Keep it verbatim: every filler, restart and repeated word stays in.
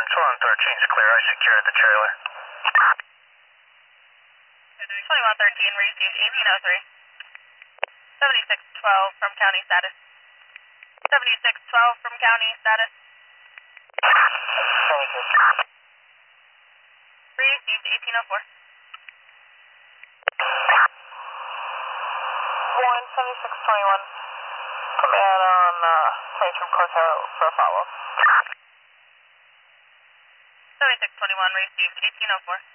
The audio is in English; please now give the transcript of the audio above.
twenty-one thirteen is clear. I secured the trailer. twenty-one thirteen, received eighteen oh three. seventy-six twelve from county status. seventy-six twelve from county status. Received eighteen oh four. one seventy-six twenty-one. Command on uh, twenty-two Corso for a follow-up. seventy-six twenty-one, received eighteen oh four.